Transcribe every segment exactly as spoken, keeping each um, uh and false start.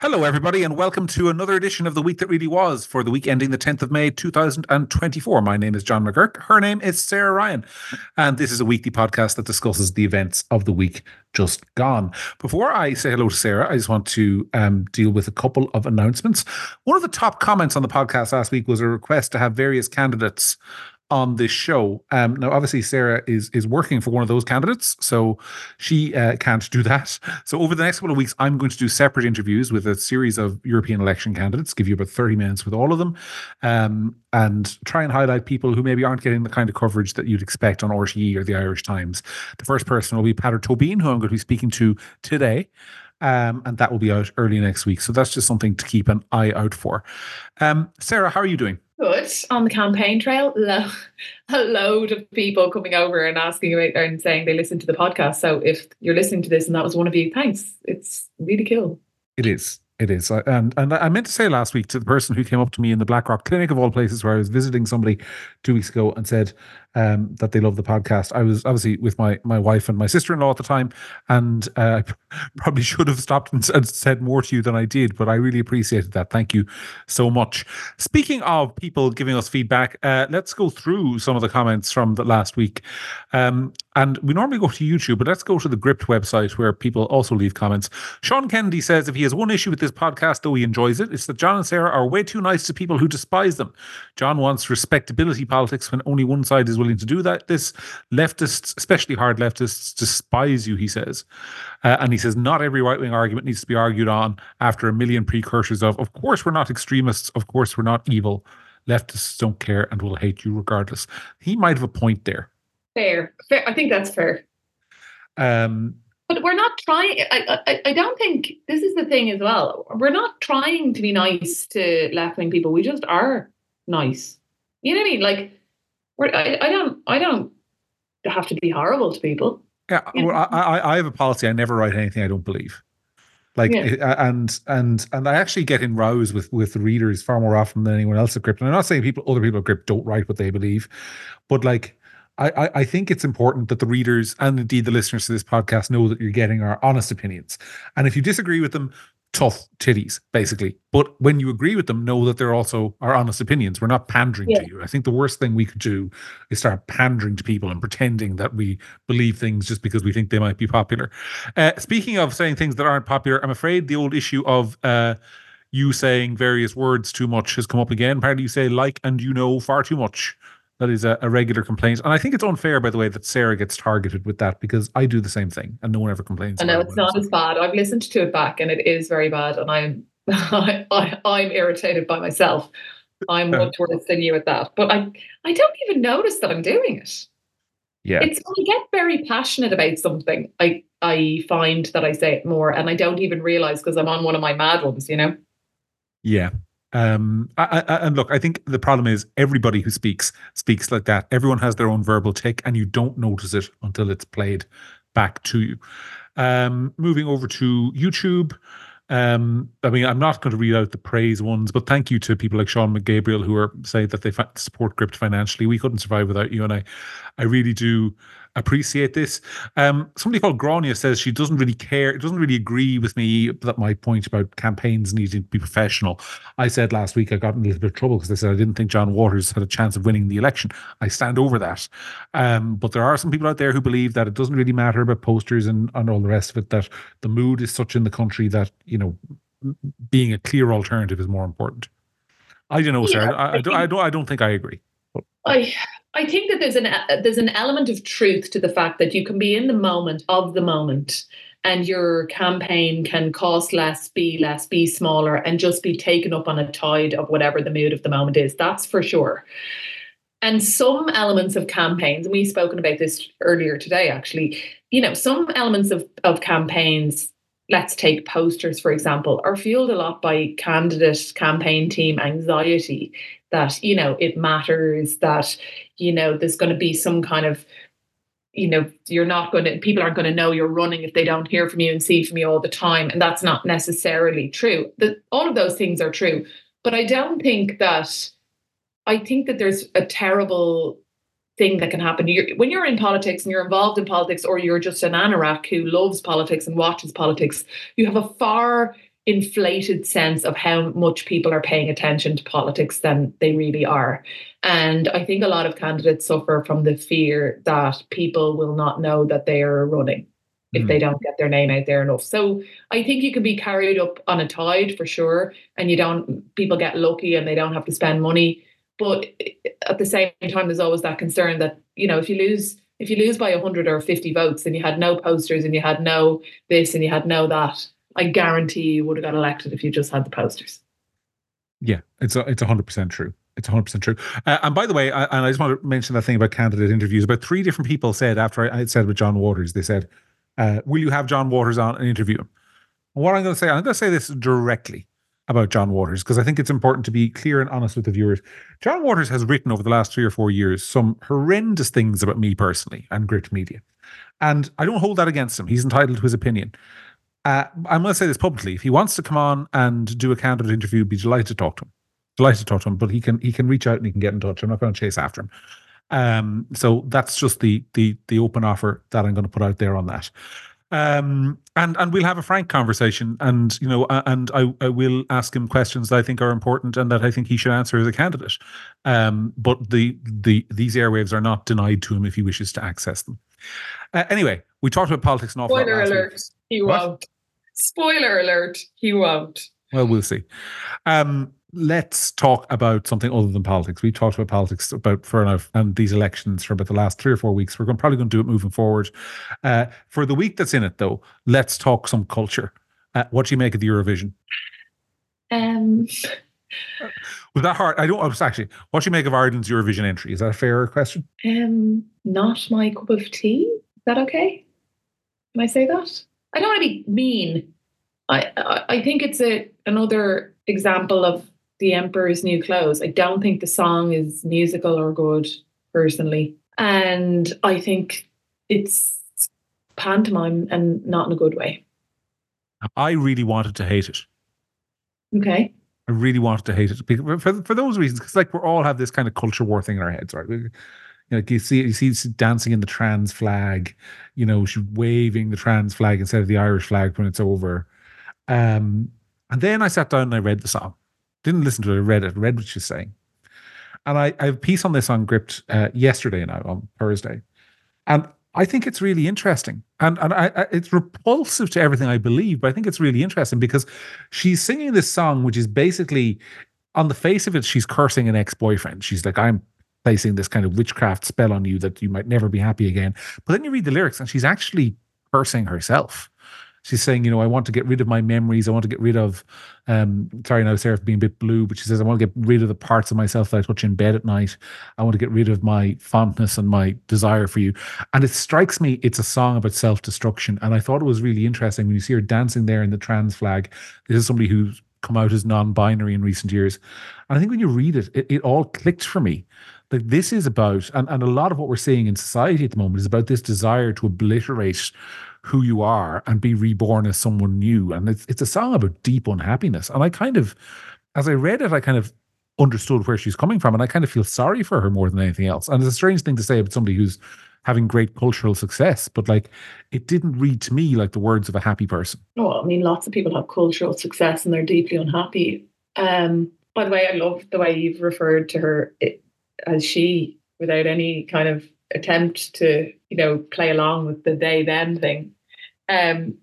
Hello, everybody, and welcome to another edition of The Week That Really Was for the week ending the tenth of May, two thousand twenty-four. My name is John McGurk. Her name is Sarah Ryan. And this is a weekly podcast that discusses the events of the week just gone. Before I say hello to Sarah, I just want to um, deal with a couple of announcements. One of the top comments on the podcast last week was a request to have various candidates on this show. Um, now, obviously, Sarah is is working for one of those candidates, so she uh, can't do that. So over the next couple of weeks, I'm going to do separate interviews with a series of European election candidates, give you about thirty minutes with all of them, um, and try and highlight people who maybe aren't getting the kind of coverage that you'd expect on R T E or the Irish Times. The first person will be Peadar Tóibín, who I'm going to be speaking to today. Um, and that will be out early next week. So that's just something to keep an eye out for. Um, Sarah, how are you doing? Good. On the campaign trail, lo- a load of people coming over and asking about and saying they listen to the podcast. So if you're listening to this and that was one of you, thanks. It's really cool. It is. It is. And and I meant to say last week to the person who came up to me in the Blackrock Clinic, of all places, where I was visiting somebody two weeks ago and said um, that they love the podcast. I was obviously with my my wife and my sister-in-law at the time, and uh, I probably should have stopped and said more to you than I did, but I really appreciated that. Thank you so much. Speaking of people giving us feedback, uh, let's go through some of the comments from the last week. Um, and we normally go to YouTube, but let's go to the Gript website where people also leave comments. Sean Kennedy says if he has one issue with this podcast, though he enjoys it, it's that John and Sarah are way too nice to people who despise them. John wants respectability politics when only one side is willing to do that. This leftists, especially hard leftists, despise you, he says. Uh, and he says not every right-wing argument needs to be argued on after a million precursors of, of course we're not extremists, of course we're not evil. Leftists don't care and will hate you regardless. He might have a point there. Fair. Fair. I think that's fair. Um, but we're not trying. I, I, I don't think this is the thing as well. We're not trying to be nice to left-wing people. We just are nice. You know what I mean? Like, we're, I, I don't, I don't have to be horrible to people. Yeah, well, I, I, I have a policy. I never write anything I don't believe. Like, yeah. and and and I actually get in rows with with readers far more often than anyone else at Gript. And I'm not saying people, other people at Gript don't write what they believe, but like, I, I think it's important that the readers and indeed the listeners to this podcast know that you're getting our honest opinions. And if you disagree with them, tough titties, basically. But when you agree with them, know that they're also our honest opinions. We're not pandering yeah. to you. I think the worst thing we could do is start pandering to people and pretending that we believe things just because we think they might be popular. Uh, speaking of saying things that aren't popular, I'm afraid the old issue of uh, you saying various words too much has come up again. Apparently you say like and you know far too much. That is a, a regular complaint. And I think it's unfair, by the way, that Sarah gets targeted with that because I do the same thing and no one ever complains. I know it's not as bad. I've listened to it back and it is very bad. And I'm I, I, I'm irritated by myself. I'm much worse than you at that. But I, I don't even notice that I'm doing it. Yeah. It's when I get very passionate about something, I, I find that I say it more and I don't even realize because I'm on one of my mad ones, you know? Yeah. Um, I, I, and look, I think the problem is everybody who speaks speaks like that. Everyone has their own verbal tick, and you don't notice it until it's played back to you. Um, moving over to YouTube. Um, I mean, I'm not going to read out the praise ones, but thank you to people like Sean McGabriel who are saying that they support Gript financially. We couldn't survive without you, and I, I really do appreciate this. Um, somebody called Grania says she doesn't really care, doesn't really agree with me that my point about campaigns needing to be professional. I said last week I got in a little bit of trouble because I said I didn't think John Waters had a chance of winning the election. I stand over that. Um, but there are some people out there who believe that it doesn't really matter about posters and, and all the rest of it, that the mood is such in the country that, you know, being a clear alternative is more important. I don't know, yeah, Sarah. I, I, I, don't, I, don't, I don't think I agree. I I think that there's an uh, there's an element of truth to the fact that you can be in the moment of the moment and your campaign can cost less, be less, be smaller, and just be taken up on a tide of whatever the mood of the moment is. That's for sure. And some elements of campaigns, and we've spoken about this earlier today, actually, you know, some elements of, of campaigns, let's take posters, for example, are fueled a lot by candidate campaign team anxiety that, you know, it matters, that, you know, there's going to be some kind of, you know, you're not going to, people aren't going to know you're running if they don't hear from you and see from you all the time. And that's not necessarily true. The, all of those things are true. But I don't think that, I think that there's a terrible thing that can happen. You're, when you're in politics and you're involved in politics, or you're just an anorak who loves politics and watches politics, you have a far inflated sense of how much people are paying attention to politics than they really are. And I think a lot of candidates suffer from the fear that people will not know that they are running if they don't get their name out there enough. So I think you can be carried up on a tide for sure, and you don't, people get lucky and they don't have to spend money. But at the same time, there's always that concern that, you know, if you lose, if you lose by one hundred or fifty votes and you had no posters and you had no this and you had no that, I guarantee you would have got elected if you just had the posters. Yeah, it's a, it's one hundred percent true. It's one hundred percent true. Uh, and by the way, I, and I just want to mention that thing about candidate interviews. About three different people said, after I, I had said with John Waters, they said, uh, will you have John Waters on and interview him? And what I'm going to say, I'm going to say this directly about John Waters, because I think it's important to be clear and honest with the viewers. John Waters has written over the last three or four years some horrendous things about me personally and Grit Media. And I don't hold that against him. He's entitled to his opinion. Uh, I'm going to say this publicly. If he wants to come on and do a candidate interview, be delighted to talk to him. Delighted to talk to him, but he can he can reach out and he can get in touch. I'm not going to chase after him. Um, so that's just the the the open offer that I'm going to put out there on that. Um, and and we'll have a frank conversation, and you know, and I, I will ask him questions that I think are important and that I think he should answer as a candidate. Um, but the the these airwaves are not denied to him if he wishes to access them. Uh, anyway, we talked about politics an awful lot. Spoiler alert: week. He what? won't. Spoiler alert: he won't. Well, we'll see. Um, let's talk about something other than politics. We talked about politics about for enough and these elections for about the last three or four weeks. We're going, probably going to do it moving forward. Uh, for the week that's in it, though, let's talk some culture. Uh, what do you make of the Eurovision? Um, was that hard? I don't. I was actually. What do you make of Ireland's Eurovision entry? Is that a fair question? Um, not my cup of tea. Is that okay? Can I say that? I don't want to be mean. I I, I think it's a another example of The Emperor's New Clothes. I don't think the song is musical or good, personally. And I think it's pantomime and not in a good way. I really wanted to hate it. Okay. I really wanted to hate it for, for those reasons, because like we all have this kind of culture war thing in our heads, right? You know, you see, you see dancing in the trans flag, you know, she's waving the trans flag instead of the Irish flag when it's over. Um, and then I sat down and I read the song. Didn't listen to it, I read it, read what she's saying. And I, I have a piece on this on Gript uh, yesterday now, on Thursday. And I think it's really interesting. And and I, I, it's repulsive to everything I believe, but I think it's really interesting because she's singing this song, which is basically, on the face of it, she's cursing an ex-boyfriend. She's like, I'm placing this kind of witchcraft spell on you that you might never be happy again. But then you read the lyrics and she's actually cursing herself. She's saying, you know, I want to get rid of my memories. I want to get rid of, um, sorry now, Sarah, for being a bit blue, but she says, I want to get rid of the parts of myself that I touch in bed at night. I want to get rid of my fondness and my desire for you. And it strikes me, it's a song about self-destruction. And I thought it was really interesting when you see her dancing there in the trans flag. This is somebody who's come out as non-binary in recent years. And I think when you read it, it, it all clicked for me. Like this is about, and, and a lot of what we're seeing in society at the moment is about this desire to obliterate who you are and be reborn as someone new. And it's it's a song about deep unhappiness. And I kind of, as I read it, I kind of understood where she's coming from. And I kind of feel sorry for her more than anything else. And it's a strange thing to say about somebody who's having great cultural success, but like it didn't read to me like the words of a happy person. Oh, I mean, lots of people have cultural success and they're deeply unhappy. Um, by the way, I love the way you've referred to her as she, without any kind of attempt to, you know, play along with the they them thing. Um,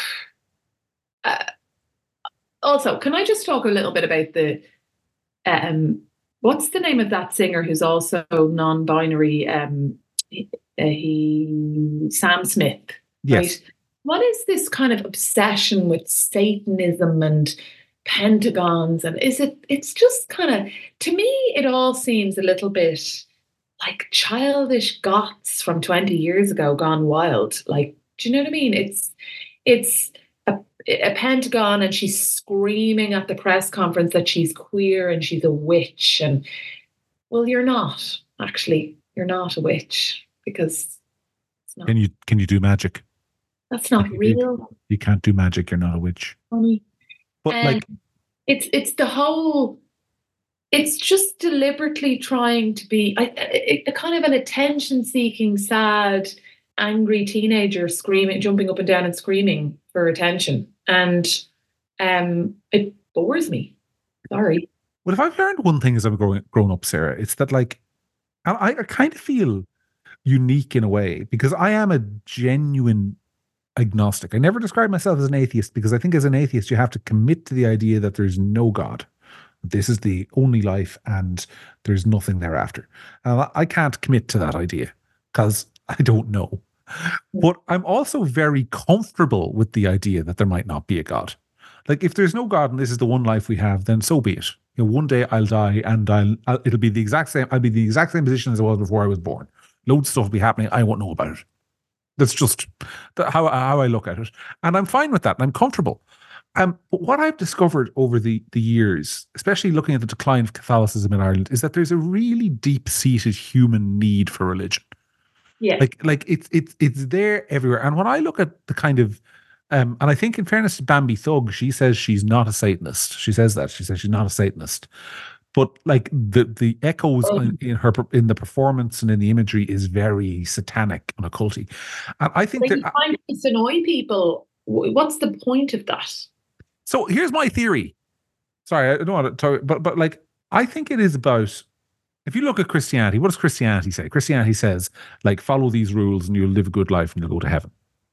uh, also, can I just talk a little bit about the um, what's the name of that singer who's also non-binary? Um, he, uh, he Sam Smith. Yes. Right? What is this kind of obsession with Satanism and pentagons? And is it? It's just kind of, to me, it all seems a little bit like childish goths from twenty years ago gone wild. Like, do you know what I mean? It's it's a, a pentagon and she's screaming at the press conference that she's queer and she's a witch. And, well, you're not, actually. You're not a witch because it's not. Can you, can you do magic? That's not you, real. You can't do magic. You're not a witch. Funny. But and like... It's, it's the whole... It's just deliberately trying to be a, a, a kind of an attention-seeking, sad, angry teenager screaming, jumping up and down and screaming for attention. And um, it bores me. Sorry. Well, if I've learned one thing as I've grown, grown up, Sarah, it's that like I, I kind of feel unique in a way because I am a genuine agnostic. I never describe myself as an atheist because I think as an atheist you have to commit to the idea that there's no God. This is the only life and there's nothing thereafter. And I can't commit to that idea because I don't know. But I'm also very comfortable with the idea that there might not be a God. Like if there's no God and this is the one life we have, then so be it. You know, one day I'll die and I'll, I'll it'll be the exact same. I'll be the exact same position as I was before I was born. Loads of stuff will be happening. I won't know about it. That's just the, how how I look at it, and I'm fine with that, and I'm comfortable. Um, but what I've discovered over the the years, especially looking at the decline of Catholicism in Ireland, is that there's a really deep-seated human need for religion. Yeah. Like like it's it's it's there everywhere. And when I look at the kind of um, and I think in fairness to Bambi Thug, she says she's not a Satanist. She says that. She says she's not a Satanist. But like the the echoes Oh. in, in her in the performance and in the imagery is very satanic and occulty. And I think When that you find it's annoy people, wh- what's the point of that? so here's my theory. Sorry, I don't want to talk, but but like I think it is about if you look at Christianity, what does Christianity say? Christianity says like follow these rules and you'll live a good life and you'll go to heaven.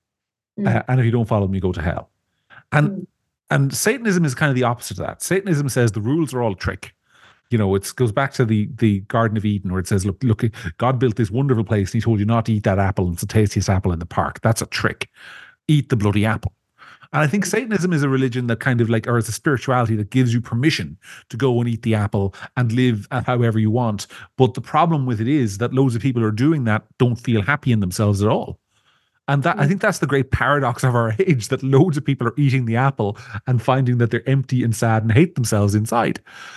Mm. Uh, and if you don't follow them, you go to hell. And Mm. and Satanism is kind of the opposite of that. Satanism says the rules are all a trick. You know, it goes back to the the Garden of Eden where it says, look, look, God built this wonderful place and he told you not to eat that apple and it's the tastiest apple in the park. That's a trick. Eat the bloody apple. And I think Satanism is a religion that kind of like, or it's a spirituality that gives you permission to go and eat the apple and live however you want. But the problem with it is that loads of people who are doing that don't feel happy in themselves at all. And that I think that's the great paradox of our age, that loads of people are eating the apple and finding that they're empty and sad and hate themselves inside.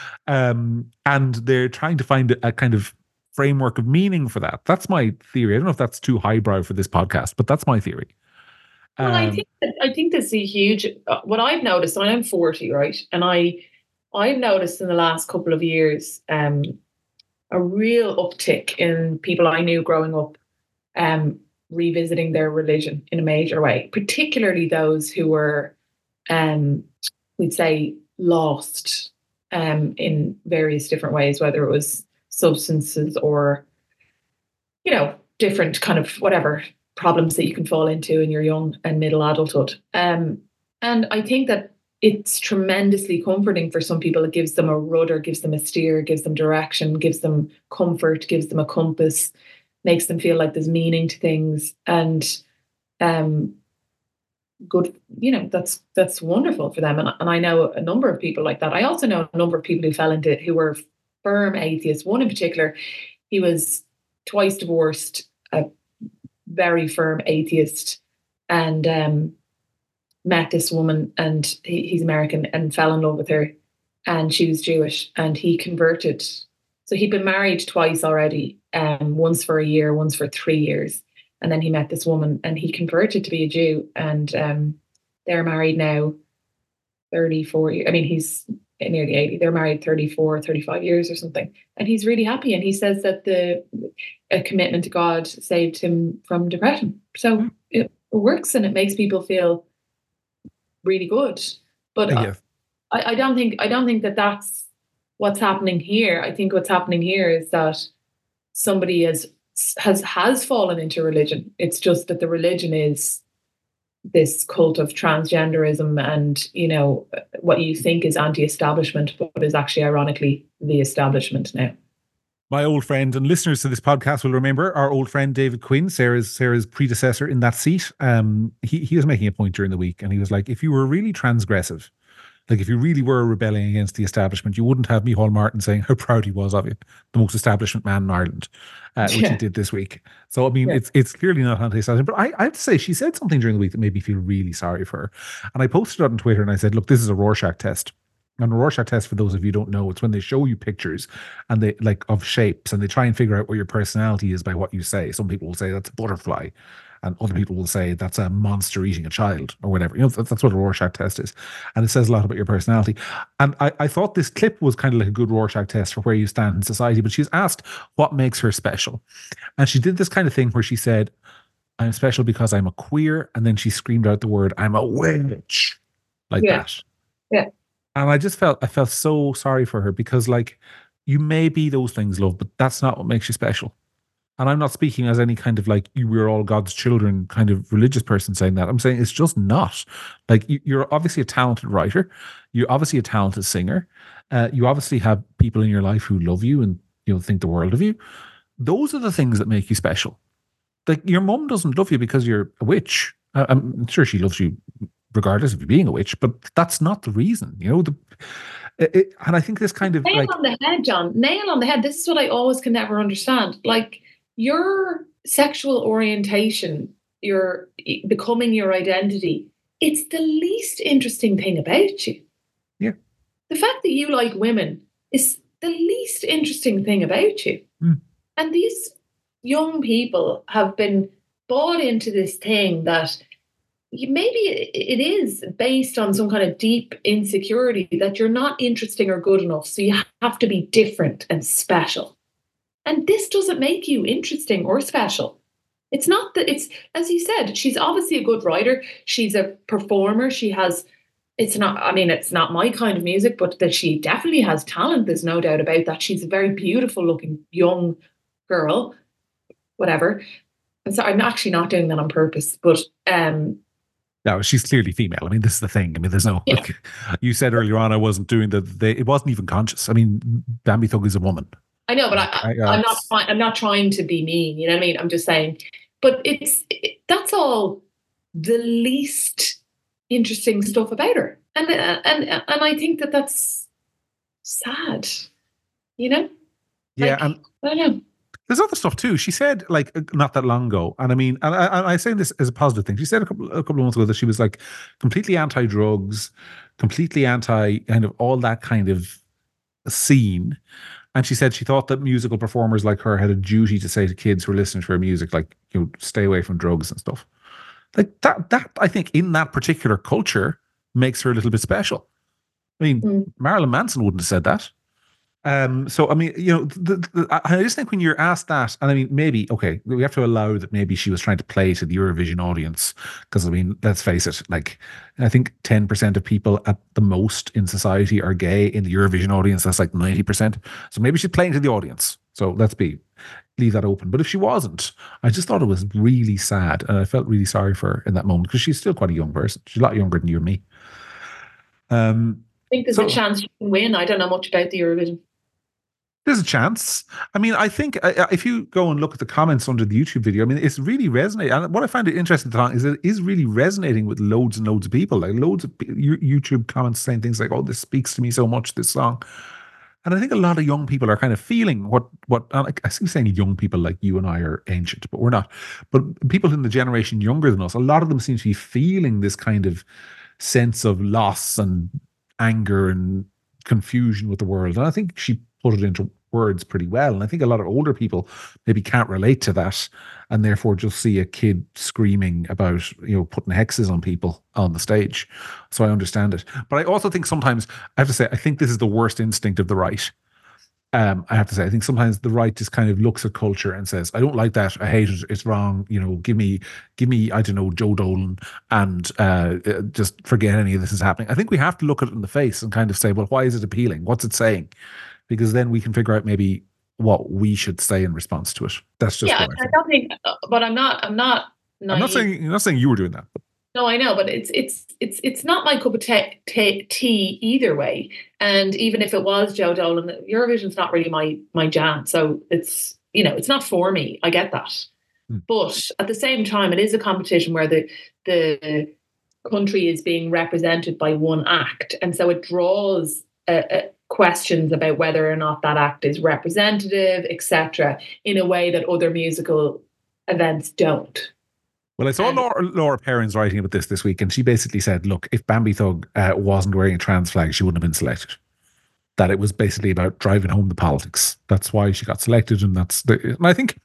Um, and they're trying to find a, a kind of framework of meaning for that. That's my theory. I don't know if that's too highbrow for this podcast, but that's my theory. Well, I Um, think that, I think there's a huge. Uh, what I've noticed, and I'm forty, right, and I I've noticed in the last couple of years um, a real uptick in people I knew growing up um, revisiting their religion in a major way, particularly those who were, um, we'd say, lost um, in various different ways, whether it was substances or, you know, different kind of whatever problems that you can fall into in your young and middle adulthood. Um, and I think that it's tremendously comforting for some people. It gives them a rudder, gives them a steer, gives them direction, gives them comfort, gives them a compass, makes them feel like there's meaning to things. And um, good, you know, that's that's wonderful for them. And, and I know a number of people like that. I also know a number of people who fell into it who were firm atheists. One in particular, he was twice divorced, a very firm atheist, and um, met this woman, and he, he's American, and fell in love with her, and she was Jewish, and he converted. So he'd been married twice already, um, once for a year, once for three years, and then he met this woman, and he converted to be a Jew, and um, they're married now thirty-four years. I mean, he's nearly eighty. They're married thirty-four, thirty-five years or something, and he's really happy. And he says that the a commitment to God saved him from depression. So it works, and it makes people feel really good. But yeah. I, I don't think I don't think that that's what's happening here. I think what's happening here is that somebody has has has fallen into religion. It's just that the religion is this cult of transgenderism and, you know, what you think is anti-establishment, but is actually ironically the establishment now. My old friend and listeners to this podcast will remember our old friend David Quinn, Sarah's Sarah's predecessor in that seat. Um, he he was making a point during the week, and he was like, if you were really transgressive, like if you really were rebelling against the establishment, you wouldn't have Micheál Martin saying how proud he was of you, the most establishment man in Ireland, uh, which Yeah. he did this week. So I mean, Yeah. it's it's clearly not anti-establishment. But I, I have to say, she said something during the week that made me feel really sorry for her. And I posted it on Twitter, and I said, look, this is a Rorschach test. And a Rorschach test, for those of you who don't know, it's when they show you pictures and they like of shapes, and they try and figure out what your personality is by what you say. Some people will say that's a butterfly, and other people will say that's a monster eating a child or whatever. You know, that's, that's what a Rorschach test is. And it says a lot about your personality. And I, I thought this clip was kind of like a good Rorschach test for where you stand in society. But she was asked what makes her special. And she did this kind of thing where she said, I'm special because I'm a queer. And then she screamed out the word, I'm a witch. Like Yeah. that. Yeah. And I just felt I felt so sorry for her because, like, you may be those things, love, but that's not what makes you special. And I'm not speaking as any kind of like you we're all God's children kind of religious person saying that. I'm saying it's just not. Like you, you're obviously a talented writer, you're obviously a talented singer, uh, you obviously have people in your life who love you and you know think the world of you. Those are the things that make you special. Like your mum doesn't love you because you're a witch. I- I'm sure she loves you regardless of you being a witch, but that's not the reason. You know the. It, it- and I think this kind of Nail like on the head, John. Nail on the head. This is what I always can never understand. Like your sexual orientation, your becoming your identity, it's the least interesting thing about you. yeah. The fact that you like women is the least interesting thing about you. Mm. And these young people have been bought into this thing that you, maybe it is based on some kind of deep insecurity that you're not interesting or good enough. So you have to be different and special. And this doesn't make you interesting or special. It's not that it's, as you said, she's obviously a good writer. She's a performer. She has, it's not, I mean, it's not my kind of music, but that she definitely has talent. There's no doubt about that. She's a very beautiful looking young girl, whatever. I'm sorry, I'm actually not doing that on purpose, but um, no, she's clearly female. I mean, this is the thing. I mean, there's no. yeah. Like, you said earlier on, I wasn't doing the. They, it wasn't even conscious. I mean, Bambi Thug is a woman. I know, but Like, I, I, uh, I'm not. Trying, I'm not trying to be mean. You know what I mean? I'm just saying. But it's it, that's all the least interesting stuff about her, and and and I think that that's sad. You know? Yeah, like, and I don't know. there's other stuff too. She said like not that long ago, and I mean, and I, I, I say this as a positive thing. She said a couple a couple of months ago that she was like completely anti-drugs, completely anti kind of all that kind of scene. And she said she thought that musical performers like her had a duty to say to kids who are listening to her music, like, you know, stay away from drugs and stuff. Like that, that I think in that particular culture makes her a little bit special. I mean, Mm. Marilyn Manson wouldn't have said that. Um, so I mean, you know, the, the, I just think when you're asked that, and I mean, maybe okay, we have to allow that maybe she was trying to play to the Eurovision audience because I mean, let's face it, like I think ten percent of people at the most in society are gay. In the Eurovision audience, that's like ninety percent. So maybe she's playing to the audience. So let's be leave that open. But if she wasn't, I just thought it was really sad, and I felt really sorry for her in that moment because she's still quite a young person. She's a lot younger than you and me. Um, I think there's so, a chance she can win. I don't know much about the Eurovision. There's a chance. I mean, I think uh, if you go and look at the comments under the YouTube video, I mean, it's really resonating. And what I find it interesting is it is really resonating with loads and loads of people. Like loads of YouTube comments saying things like, "Oh, this speaks to me so much." This song, and I think a lot of young people are kind of feeling what what I see saying young people like you and I are ancient, but we're not. But people in the generation younger than us, a lot of them seem to be feeling this kind of sense of loss and anger and confusion with the world. And I think she put it into words pretty well. And I think a lot of older people maybe can't relate to that and therefore just see a kid screaming about, you know, putting hexes on people on the stage. So I understand it. But I also think sometimes, I have to say, I think this is the worst instinct of the right. Um, I have to say, I think sometimes the right just kind of looks at culture and says, I don't like that. I hate it. It's wrong. You know, give me, give me, I don't know, Joe Dolan and uh, just forget any of this is happening. I think we have to look at it in the face and kind of say, well, why is it appealing? What's it saying? Because then we can figure out maybe what we should say in response to it. That's just yeah, what I I think. don't think, but I'm not, I'm not, naive. I'm not saying, I'm not saying you were doing that. But. No, I know, but it's it's it's it's not my cup of tea, tea, tea either way. And even if it was Joe Dolan, Eurovision's not really my my jam. So it's, you know, it's not for me. I get that, hmm. But at the same time, it is a competition where the the country is being represented by one act, and so it draws uh, uh, questions about whether or not that act is representative, et cetera, in a way that other musical events don't. Well, I saw Laura, Laura Perrins writing about this this week, and she basically said, look, if Bambi Thug uh, wasn't wearing a trans flag, she wouldn't have been selected. That it was basically about driving home the politics. That's why she got selected, and that's the, and I think,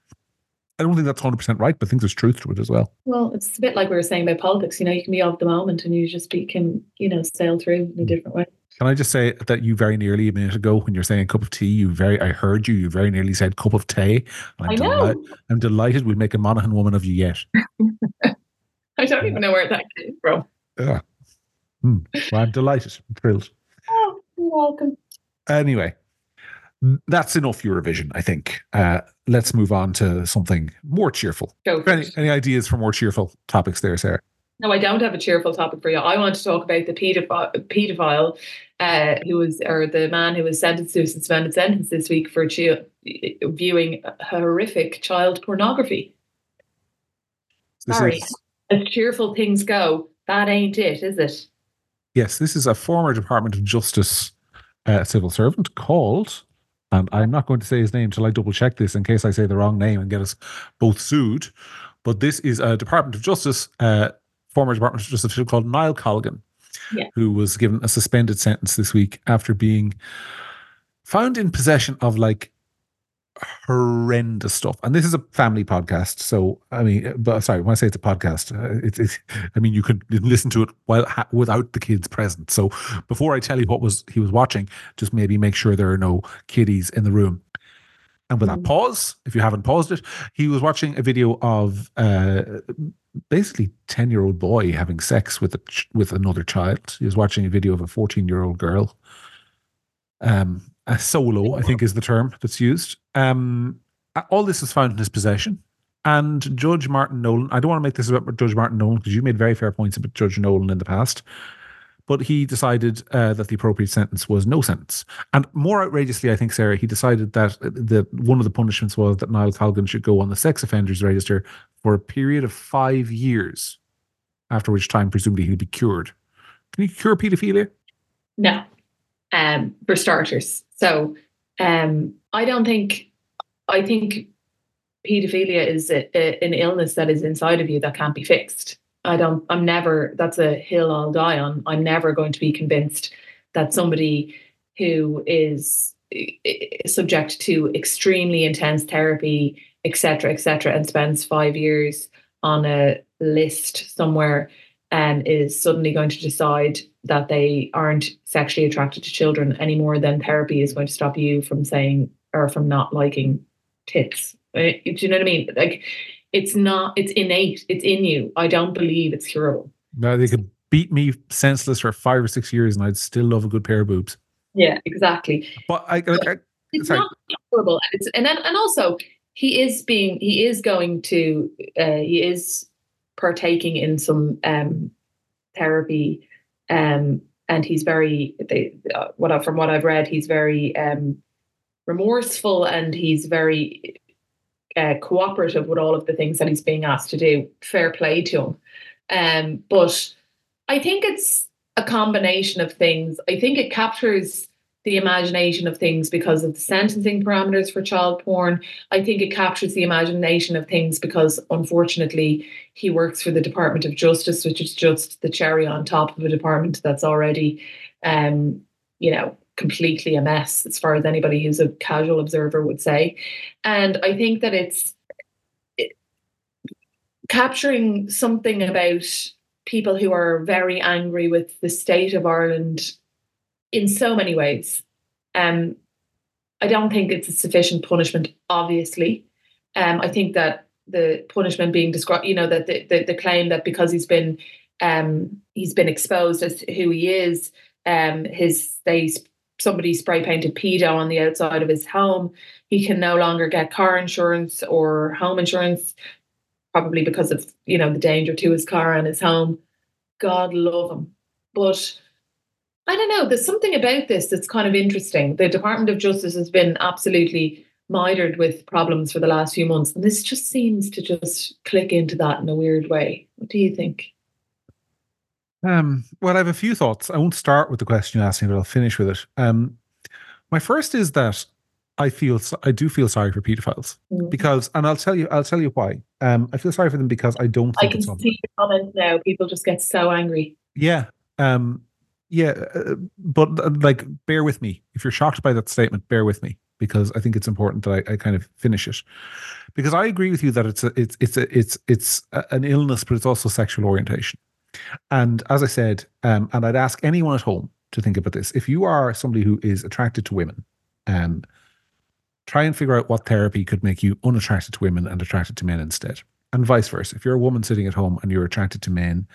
I don't think that's one hundred percent right, but I think there's truth to it as well. Well, it's a bit like we were saying about politics. You know, you can be of the moment and you just be, can, you know, sail through in a different way. Can I just say that you very nearly a minute ago, when you're saying cup of tea, you very, I heard you, you very nearly said cup of tea. I'm I know. Deli- I'm delighted we'll make a Monaghan woman of you yet. I don't even know where that came from. Yeah. Hmm. Well, I'm delighted. I'm thrilled. Oh, you're welcome. Anyway, that's enough Eurovision, I think. Uh, let's move on to something more cheerful. Go for Any, it. any ideas for more cheerful topics there, Sarah? No, I don't have a cheerful topic for you. I want to talk about the pedophile, pedophile uh, who was, or the man who was sentenced to a suspended sentence this week for chi- viewing horrific child pornography. This Sorry, is, as cheerful things go, that ain't it, is it? yes, this is a former Department of Justice uh, civil servant called, and I'm not going to say his name till I double check this in case I say the wrong name and get us both sued. But this is a Department of Justice, uh, former Department of Justice official called Niall Colligan, Yeah. who was given a suspended sentence this week after being found in possession of like horrendous stuff. And this is a family podcast, so I mean, but sorry, when I say it's a podcast, uh, it's, it's I mean you can listen to it while ha- without the kids present. So before I tell you what was he was watching, just maybe make sure there are no kiddies in the room. And with that pause, if you haven't paused it, he was watching a video of uh, basically ten-year-old boy having sex with a ch- with another child. He was watching a video of a fourteen-year-old girl. Um, a solo, I think, is the term that's used. Um, all this was found in his possession. And Judge Martin Nolan, I don't want to make this about Judge Martin Nolan because you made very fair points about Judge Nolan in the past. But he decided uh, that the appropriate sentence was no sentence. And more outrageously, I think, Sarah, he decided that the one of the punishments was that Niall Colgan should go on the sex offenders register for a period of five years, after which time, presumably, he'll be cured. Can you cure paedophilia? No, um, for starters. So um, I don't think, I think paedophilia is a, a, an illness that is inside of you that can't be fixed. I don't, I'm never, that's a hill I'll die on. I'm never going to be convinced that somebody who is subject to extremely intense therapy, et cetera, et cetera, and spends five years on a list somewhere and is suddenly going to decide that they aren't sexually attracted to children any more than therapy is going to stop you from saying or from not liking tits. Do you know what I mean? Like, it's not, it's innate, it's in you. I don't believe it's curable. No, they could beat me senseless for five or six years and I'd still love a good pair of boobs. Yeah, exactly. But I, I, I it's sorry. not curable. And, it's, and, then, and also, he is being, he is going to, uh, he is partaking in some um, therapy um, and he's very, they, uh, what I, from what I've read, he's very um, remorseful and he's very Uh, cooperative with all of the things that he's being asked to do. Fair play to him. Um, but I think it's a combination of things. I think it captures the imagination of things because of the sentencing parameters for child porn. I think it captures the imagination of things because, unfortunately, he works for the Department of Justice, which is just the cherry on top of a department that's already, um, you know, completely a mess as far as anybody who's a casual observer would say. And I think that it's it, capturing something about people who are very angry with the state of Ireland in so many ways. Um, I don't think it's a sufficient punishment, obviously. Um, I think that the punishment being described, you know, that the, the, the claim that because he's been um, he's been exposed as to who he is, um, his they somebody spray painted pedo on the outside of his home, he can no longer get car insurance or home insurance, probably because of, you know, the danger to his car and his home. God love him. But I don't know, there's something about this that's kind of interesting. The Department of Justice has been absolutely mired with problems for the last few months, and this just seems to just click into that in a weird way. What do you think? Um, well, I have a few thoughts. I won't start with the question you asked me, but I'll finish with it. Um, my first is that I feel I do feel sorry for pedophiles mm. because, and I'll tell you, I'll tell you why. Um, I feel sorry for them because I don't think I can it's see the comments now. People just get so angry. Yeah, um, yeah, uh, but uh, like, bear with me. If you're shocked by that statement, bear with me because I think it's important that I, I kind of finish it. Because I agree with you that it's a, it's it's a, it's it's a, an illness, but it's also sexual orientation. And as I said, um, and I'd ask anyone at home to think about this. If you are somebody who is attracted to women, um, try and figure out what therapy could make you unattracted to women and attracted to men instead. And vice versa. If you're a woman sitting at home and you're attracted to men,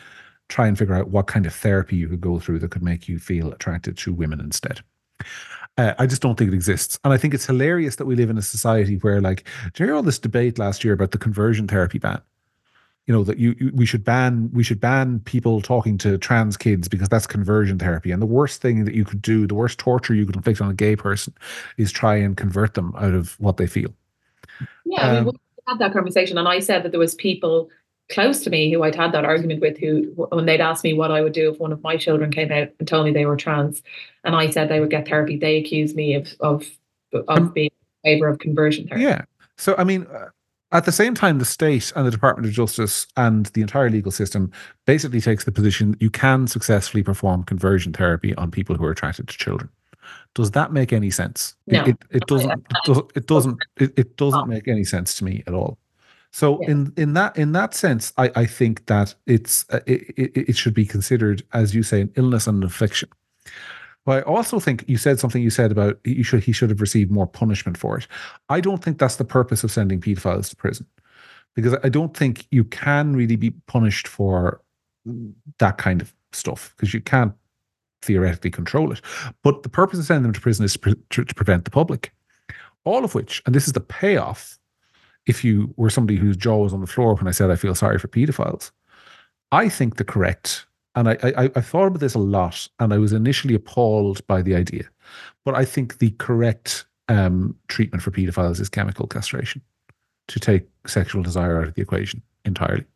try and figure out what kind of therapy you could go through that could make you feel attracted to women instead. Uh, I just don't think it exists. And I think it's hilarious that we live in a society where, like, do you hear all this debate last year about the conversion therapy ban? You know, that you, you we should ban we should ban people talking to trans kids because that's conversion therapy. And the worst thing that you could do, the worst torture you could inflict on a gay person is try and convert them out of what they feel. Yeah, um, we had that conversation, and I said that there was people close to me who I'd had that argument with, who, when they'd asked me what I would do if one of my children came out and told me they were trans, and I said they would get therapy, they accused me of of of um, being in favor of conversion therapy. Yeah. So I mean, uh, at the same time, the state and the Department of Justice and the entire legal system basically takes the position that you can successfully perform conversion therapy on people who are attracted to children. Does that make any sense? No, it, it, it doesn't. It doesn't. It doesn't. It, it doesn't make any sense to me at all. So yeah. in in that in that sense, I, I think that it's uh, it, it it should be considered, as you say, an illness and an affliction. But I also think you said something. You said about you should he should have received more punishment for it. I don't think that's the purpose of sending pedophiles to prison, because I don't think you can really be punished for that kind of stuff, because you can't theoretically control it. But the purpose of sending them to prison is to, pre- to prevent the public. All of which, and this is the payoff, if you were somebody whose jaw was on the floor when I said I feel sorry for pedophiles, I think the correct, and I, I, I thought about this a lot, and I was initially appalled by the idea, but I think the correct um, treatment for pedophiles is chemical castration, to take sexual desire out of the equation entirely.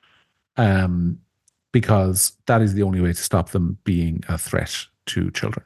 Um, because that is the only way to stop them being a threat to children.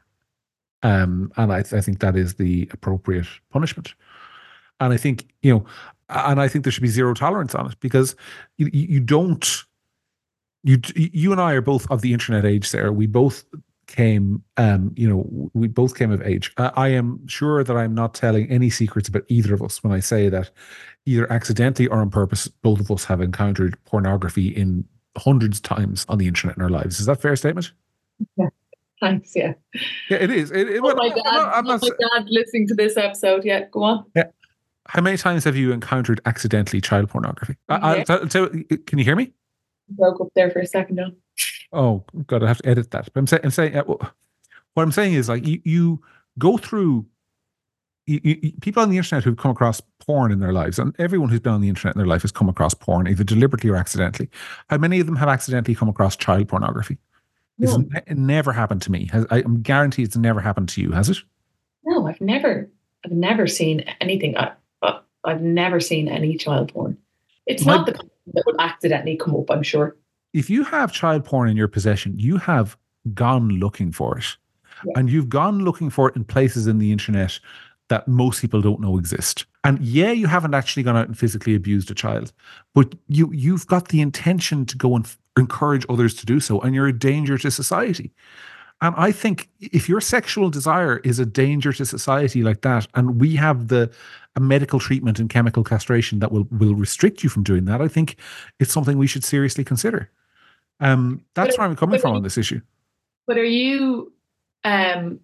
Um, and I, th- I think that is the appropriate punishment. And I think, you know, and I think there should be zero tolerance on it, because you, you don't, you you and I are both of the internet age, Sarah. We both came, um, you know, we both came of age. Uh, I am sure that I'm not telling any secrets about either of us when I say that either accidentally or on purpose, both of us have encountered pornography in hundreds of times on the internet in our lives. Is that a fair statement? Yeah. Thanks. Yeah. Yeah, it is. It, it, oh, well, my dad, I'm not, I'm oh not, my dad listening to this episode. Yeah, go on. Yeah. How many times have you encountered accidentally child pornography? Yeah. I, I, so, can you hear me? Broke up there for a second now. Oh God, I have to edit that. But I'm saying, I'm saying, uh, what I'm saying is, like, you, you go through. You, you, people on the internet who've come across porn in their lives, and everyone who's been on the internet in their life has come across porn, either deliberately or accidentally. How many of them have accidentally come across child pornography? No. Ne- it never happened to me. Has, I, I'm guaranteed it's never happened to you, has it? No, I've never, I've never seen anything. I, uh, I've never seen any child porn. It's My, not the kind that would accidentally come up, I'm sure. If you have child porn in your possession, you have gone looking for it. Yeah. And you've gone looking for it in places in the internet that most people don't know exist. And yeah, you haven't actually gone out and physically abused a child, but you, you've got the intention to go and f- encourage others to do so, and you're a danger to society. And I think if your sexual desire is a danger to society like that, and we have the a medical treatment and chemical castration that will, will restrict you from doing that, I think it's something we should seriously consider. Um, that's but, where I'm coming from you, on this issue. But are you... Um,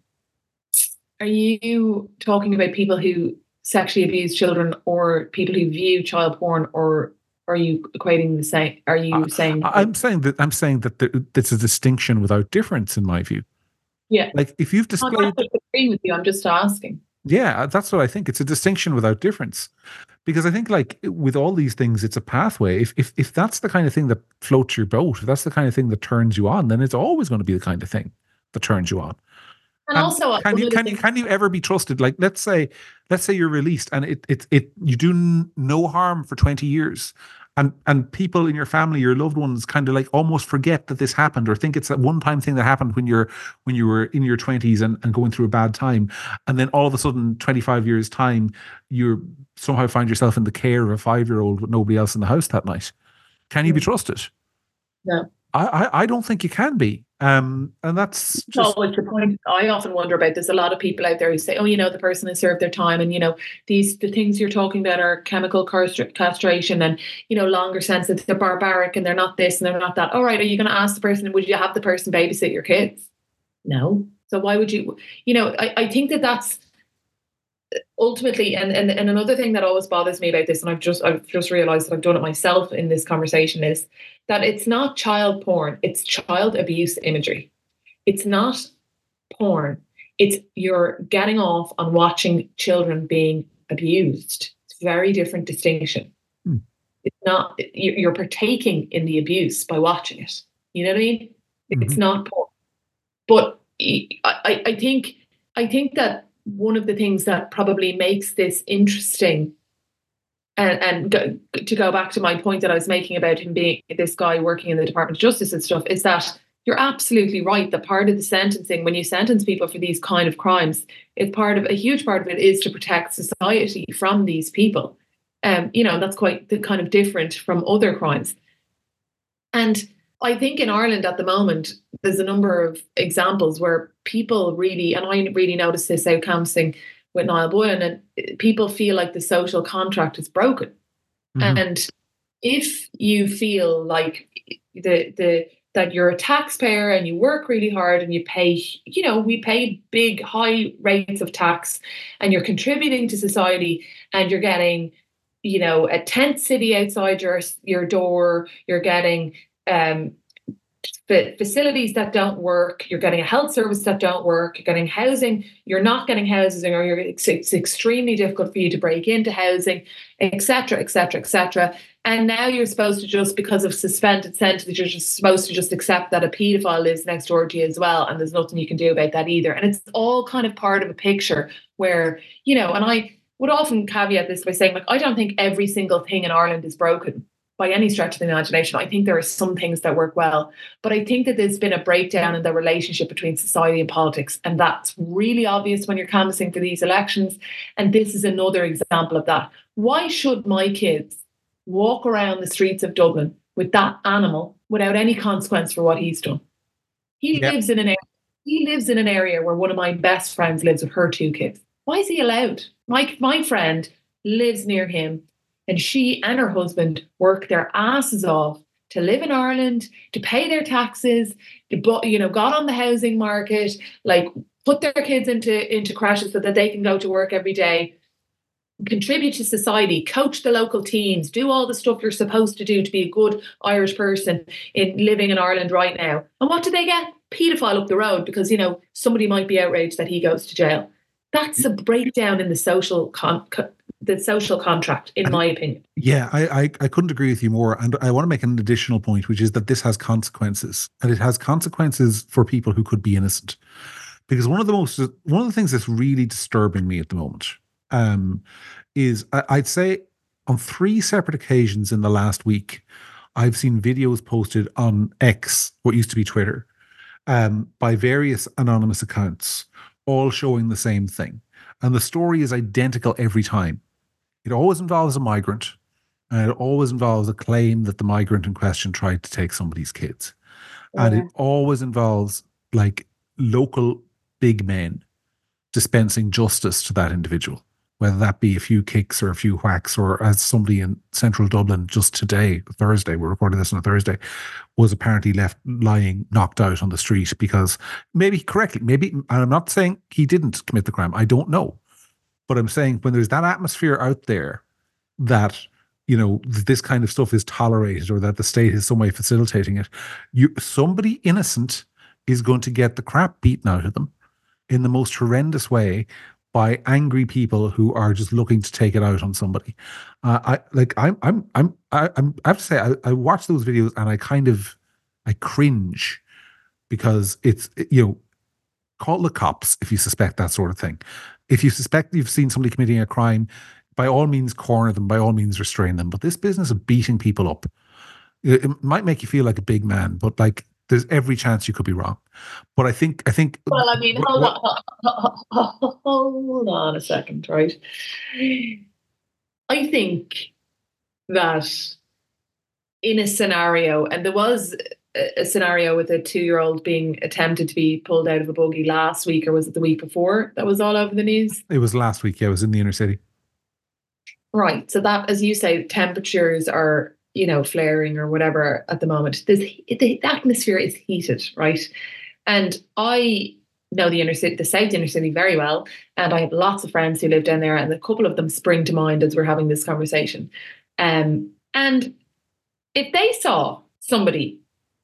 Are you talking about people who sexually abuse children, or people who view child porn, or are you equating the same? Are you saying? I, I'm saying that I'm saying that there, it's a distinction without difference, in my view. Yeah, like if you've displayed. I'm not agreeing with you. I'm just asking. Yeah, that's what I think. It's a distinction without difference, because I think, like, with all these things, it's a pathway. If if if that's the kind of thing that floats your boat, if that's the kind of thing that turns you on, then it's always going to be the kind of thing that turns you on. And, and also, can you can you can you ever be trusted? Like, let's say let's say you're released and it it it you do no harm for twenty years, and and people in your family, your loved ones, kind of like almost forget that this happened, or think it's a one time thing that happened when you're when you were in your twenties and, and going through a bad time, and then all of a sudden, twenty-five years time, you somehow find yourself in the care of a five year old with nobody else in the house that night. Can you be trusted? No. I, I, I don't think you can be. Um, and that's just... always the point. I often wonder about, there's a lot of people out there who say, oh, you know, the person has served their time, and, you know, these the things you're talking about are chemical castration and, you know, longer sentences, they're barbaric and they're not this and they're not that. All right, are you going to ask the person, would you have the person babysit your kids? No. So why would you, you know, I, I think that that's, ultimately, and, and and another thing that always bothers me about this, and I've just I've just realized that I've done it myself in this conversation, is that it's not child porn, it's child abuse imagery. It's not porn. It's you're getting off on watching children being abused. It's a very different distinction. Hmm. It's not you're partaking in the abuse by watching it. You know what I mean? Mm-hmm. It's not porn. But I, I think I think that one of the things that probably makes this interesting, and, and go, to go back to my point that I was making about him being this guy working in the Department of Justice and stuff, is that you're absolutely right that part of the sentencing, when you sentence people for these kind of crimes, it's part of a huge part of it is to protect society from these people. Um, you know, that's quite the kind of different from other crimes. And I think in Ireland at the moment, there's a number of examples where people really, and I really noticed this out canvassing with Niall Boylan, and people feel like the social contract is broken. Mm-hmm. And if you feel like the the that you're a taxpayer and you work really hard and you pay, you know, we pay big, high rates of tax, and you're contributing to society, and you're getting, you know, a tent city outside your your door, you're getting um, facilities that don't work, you're getting a health service that don't work, you're getting housing, you're not getting housing, or you're, it's, it's extremely difficult for you to break into housing, et cetera, et cetera, et cetera. And now you're supposed to just, because of suspended sentences, you're just supposed to just accept that a paedophile lives next door to you as well, and there's nothing you can do about that either. And it's all kind of part of a picture where, you know, and I would often caveat this by saying, like, I don't think every single thing in Ireland is broken by any stretch of the imagination. I think there are some things that work well, but I think that there's been a breakdown in the relationship between society and politics, and that's really obvious when you're canvassing for these elections. And this is another example of that. Why should my kids walk around the streets of Dublin with that animal without any consequence for what he's done? He yep. lives in an area, he lives in an area where one of my best friends lives with her two kids. Why is he allowed? My my friend lives near him, and she and her husband work their asses off to live in Ireland, to pay their taxes, to, you know, got on the housing market, like put their kids into, into crashes so that they can go to work every day, contribute to society, coach the local teams, do all the stuff you're supposed to do to be a good Irish person in living in Ireland right now. And what do they get? Paedophile up the road because, you know, somebody might be outraged that he goes to jail. That's a breakdown in the social con- co- the social contract, in my opinion. Yeah, I, I I couldn't agree with you more. And I want to make an additional point, which is that this has consequences, and it has consequences for people who could be innocent. Because one of the most one of the things that's really disturbing me at the moment um, is I, I'd say on three separate occasions in the last week, I've seen videos posted on X, what used to be Twitter, um, by various anonymous accounts, all showing the same thing. And the story is identical every time. It always involves a migrant, and it always involves a claim that the migrant in question tried to take somebody's kids. Yeah. And it always involves like local big men dispensing justice to that individual, whether that be a few kicks or a few whacks, or as somebody in central Dublin just today, Thursday, we're recording this on a Thursday, was apparently left lying knocked out on the street because maybe correctly, maybe, and I'm not saying he didn't commit the crime, I don't know. But I'm saying when there's that atmosphere out there that, you know, this kind of stuff is tolerated or that the state is some way facilitating it, you somebody innocent is going to get the crap beaten out of them in the most horrendous way by angry people who are just looking to take it out on somebody. Uh, I like I'm I'm I'm I, I'm I have to say I, I watch those videos and I kind of I cringe because it's, you know, call the cops if you suspect that sort of thing. If you suspect you've seen somebody committing a crime, by all means corner them, by all means restrain them. But this business of beating people up, it, it might make you feel like a big man, but like there's every chance you could be wrong. But I think, I think. Well, I mean, hold what, on, hold on a second, right? I think that in a scenario, and there was a scenario with a two-year-old being attempted to be pulled out of a buggy last week, or was it the week before? That was all over the news. It was last week. Yeah, it was in the inner city. Right. So that, as you say, temperatures are, you know, flaring or whatever at the moment. There's, the atmosphere is heated, right? And I know the inner city, the South inner city very well, and I have lots of friends who live down there, and a couple of them spring to mind as we're having this conversation. Um, and if they saw somebody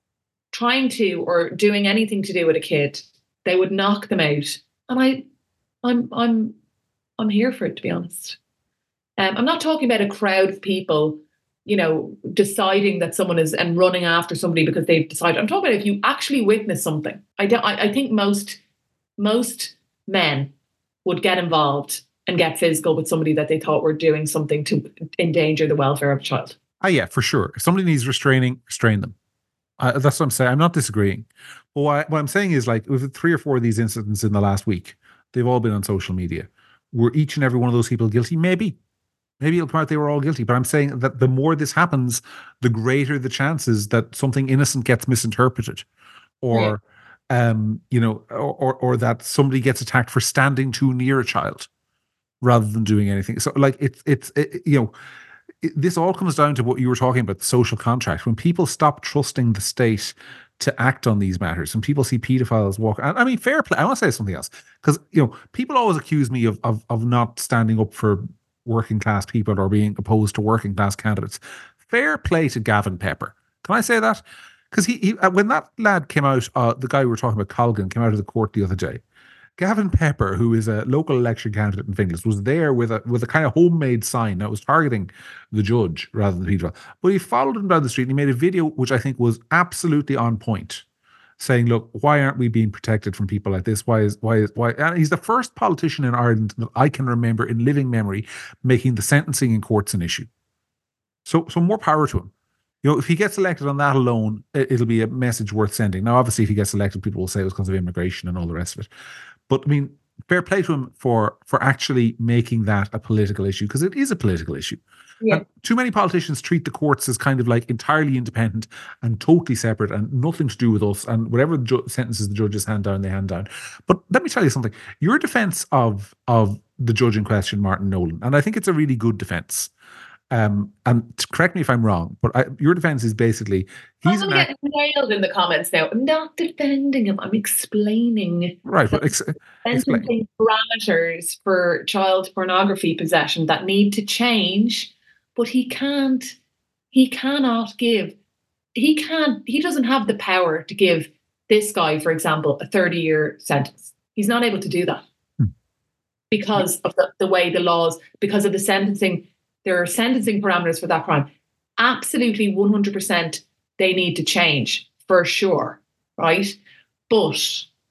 trying to or doing anything to do with a kid, they would knock them out. And I, I'm, I'm, I'm here for it, to be honest. Um, I'm not talking about a crowd of people, you know, deciding that someone is and running after somebody because they've decided. I'm talking about if you actually witness something. I don't. I, I think most most men would get involved and get physical with somebody that they thought were doing something to endanger the welfare of a child. Ah, yeah, for sure. If somebody needs restraining, restrain them. Uh, that's what I'm saying. I'm not disagreeing. But what, what I'm saying is, like, with three or four of these incidents in the last week, they've all been on social media. Were each and every one of those people guilty? Maybe. Maybe it'll come out they were all guilty. But I'm saying that the more this happens, the greater the chances that something innocent gets misinterpreted. Or, yeah. um, you know, or, or, or that somebody gets attacked for standing too near a child rather than doing anything. So, like, it's, it's it, you know, it, this all comes down to what you were talking about, the social contract. When people stop trusting the state to act on these matters, and people see pedophiles walk, and I mean, fair play. I want to say something else, because, you know, people always accuse me of, of of not standing up for working class people or being opposed to working class candidates. Fair play to Gavin Pepper. Can I say that? Because he, he when that lad came out, uh, the guy we were talking about, Colgan, came out of the court the other day. Gavin Pepper, who is a local election candidate in Finglas, was there with a with a kind of homemade sign that was targeting the judge rather than the pedophile. But he followed him down the street and he made a video which I think was absolutely on point, saying, "Look, why aren't we being protected from people like this? Why is why is why?" And he's the first politician in Ireland that I can remember in living memory making the sentencing in courts an issue. So, so more power to him. You know, if he gets elected on that alone, it, it'll be a message worth sending. Now, obviously, if he gets elected, people will say it was because of immigration and all the rest of it. But I mean, fair play to him for for actually making that a political issue, because it is a political issue. Yeah. And too many politicians treat the courts as kind of like entirely independent and totally separate and nothing to do with us. And whatever ju- sentences the judges hand down, they hand down. But let me tell you something. Your defense of of the judge in question, Martin Nolan, and I think it's a really good defense. Um, and correct me if I'm wrong, but I, your defense is basically he's I'm getting nailed in the comments now. I'm not defending him. I'm explaining right, but ex- sentencing parameters for child pornography possession that need to change. But he can't. He cannot give. He can't. He doesn't have the power to give this guy, for example, a thirty-year sentence. He's not able to do that hmm. because of the, the way the laws, because of the sentencing. There are sentencing parameters for that crime. Absolutely one hundred percent they need to change, for sure, right? But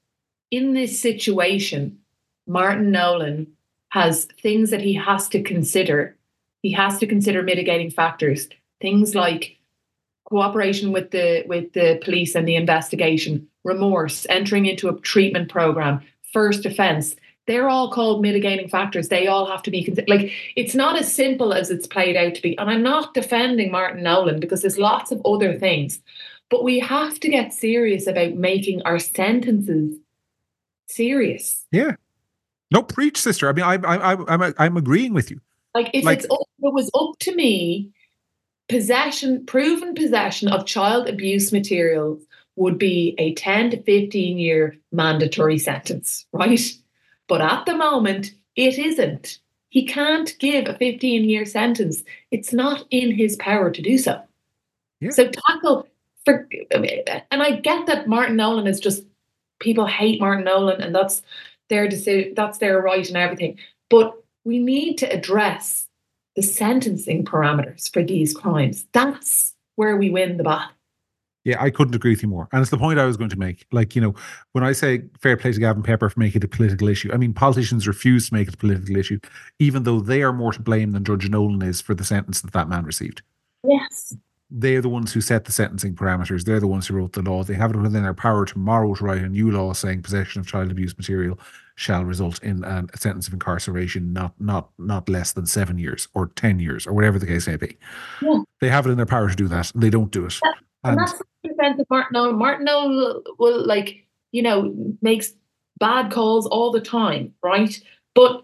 in this situation, Martin Nolan has things that he has to consider. He has to consider mitigating factors, things like cooperation with the with the police and the investigation, remorse, entering into a treatment program, first offence. They're all called mitigating factors. They all have to be considered. Like, it's not as simple as it's played out to be. And I'm not defending Martin Nolan because there's lots of other things. But we have to get serious about making our sentences serious. Yeah. No, preach, sister. I mean, I, I, I, I'm, I'm agreeing with you. Like, if like, it's up, if it was up to me, possession, proven possession of child abuse materials would be a ten to fifteen year mandatory sentence, right? But at the moment, it isn't. He can't give a fifteen-year sentence. It's not in his power to do so. Yeah. So tackle, for, and I get that Martin Nolan is just, people hate Martin Nolan, and that's their decision, that's their right and everything. But we need to address the sentencing parameters for these crimes. That's where we win the battle. Yeah, I couldn't agree with you more. And it's the point I was going to make. Like, you know, when I say fair play to Gavin Pepper for making it a political issue, I mean, politicians refuse to make it a political issue, even though they are more to blame than Judge Nolan is for the sentence that that man received. Yes. They're the ones who set the sentencing parameters. They're the ones who wrote the law. They have it within their power tomorrow to write a new law saying possession of child abuse material shall result in a sentence of incarceration not not not less than seven years or ten years or whatever the case may be. Yeah. They have it in their power to do that. And they don't do it. Yeah. And, and that's the defense of Martin Nolan. Martin Nolan will, will, like, you know, makes bad calls all the time, right? But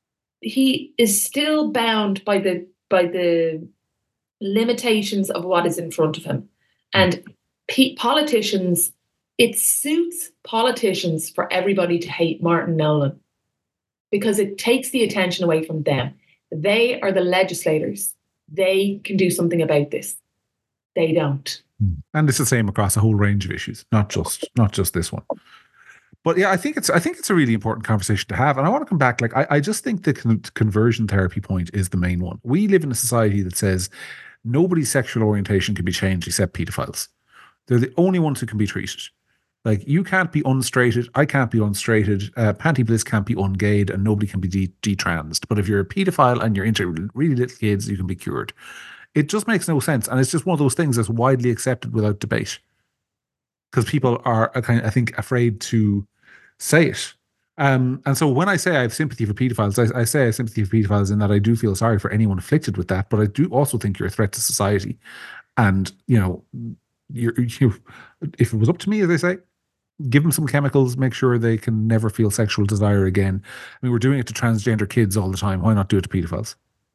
he is still bound by the by the limitations of what is in front of him. And p- politicians it suits politicians for everybody to hate Martin Nolan because it takes the attention away from them. They are the legislators. They can do something about this. They don't. And it's the same across a whole range of issues, not just not just this one. But yeah, I think it's I think it's a really important conversation to have. And I want to come back. Like I, I just think the con- conversion therapy point is the main one. We live in a society that says nobody's sexual orientation can be changed except pedophiles. They're the only ones who can be treated. Like, you can't be unstraighted, I can't be unstraighted, uh, Panty Bliss can't be ungayed, and nobody can be de- detransed. But if you're a pedophile and you're into really little kids, you can be cured. It just makes no sense. And it's just one of those things that's widely accepted without debate. Because people are, uh, kind of, I think, afraid to say it. Um, and so when I say I have sympathy for pedophiles, I, I say I have sympathy for pedophiles in that I do feel sorry for anyone afflicted with that. But I do also think you're a threat to society. And, you know, you're, you, if it was up to me, as they say, give them some chemicals, make sure they can never feel sexual desire again. I mean, we're doing it to transgender kids all the time. Why not do it to pedophiles?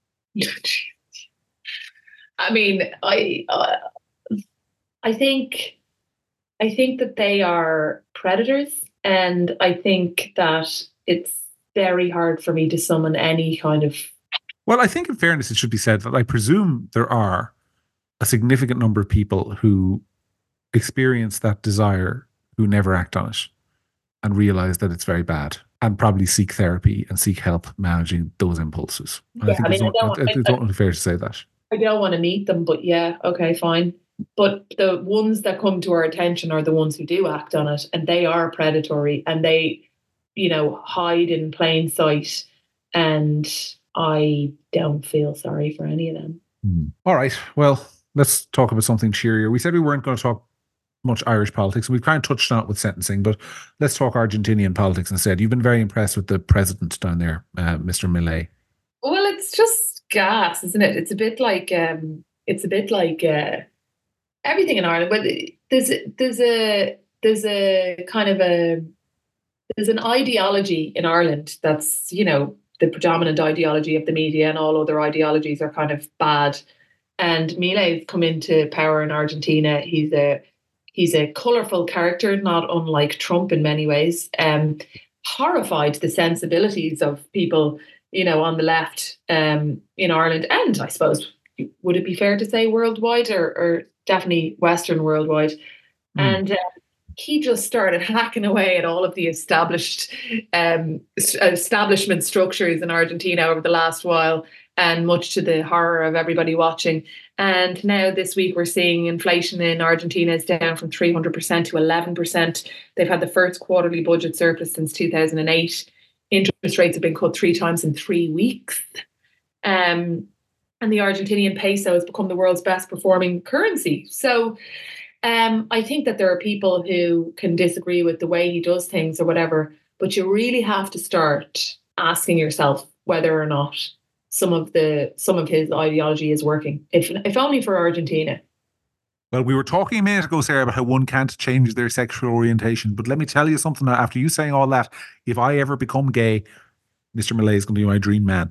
I mean, I uh, I think I think that they are predators, and I think that it's very hard for me to summon any kind of. Well, I think in fairness, it should be said that I presume there are a significant number of people who experience that desire who never act on it and realize that it's very bad and probably seek therapy and seek help managing those impulses. And Yeah, I think I mean, it's, I not, don't, it's I, not unfair to say that. I don't want to meet them, but yeah, okay, fine. But the ones that come to our attention are the ones who do act on it, and they are predatory, and they, you know, hide in plain sight. And I don't feel sorry for any of them. Mm. All right. Well, let's talk about something cheerier. We said we weren't going to talk much Irish politics. We've kind of touched on it with sentencing, but let's talk Argentinian politics instead. You've been very impressed with the president down there, uh, Mister Milei. Well, it's just gas, isn't it? It's a bit like um, it's a bit like uh, everything in Ireland. But there's there's a there's a kind of a there's an ideology in Ireland that's, you know, the predominant ideology of the media, and all other ideologies are kind of bad. And Milei's come into power in Argentina. He's a he's a colourful character, not unlike Trump in many ways. Um, horrified the sensibilities of people, you know, on the left um, in Ireland, and I suppose, would it be fair to say worldwide, or, or definitely Western worldwide? Mm. And uh, he just started hacking away at all of the established um, establishment structures in Argentina over the last while, and much to the horror of everybody watching. And now this week we're seeing inflation in Argentina is down from three hundred percent to eleven percent. They've had the first quarterly budget surplus since two thousand eight. Interest rates have been cut three times in three weeks. Um, and the Argentinian peso has become the world's best performing currency. So um, I think that there are people who can disagree with the way he does things or whatever, but you really have to start asking yourself whether or not some of the some of his ideology is working, if if only for Argentina. Well, we were talking a minute ago, Sarah, about how one can't change their sexual orientation. But let me tell you something. After you saying all that, if I ever become gay, Mister Milei is going to be my dream man.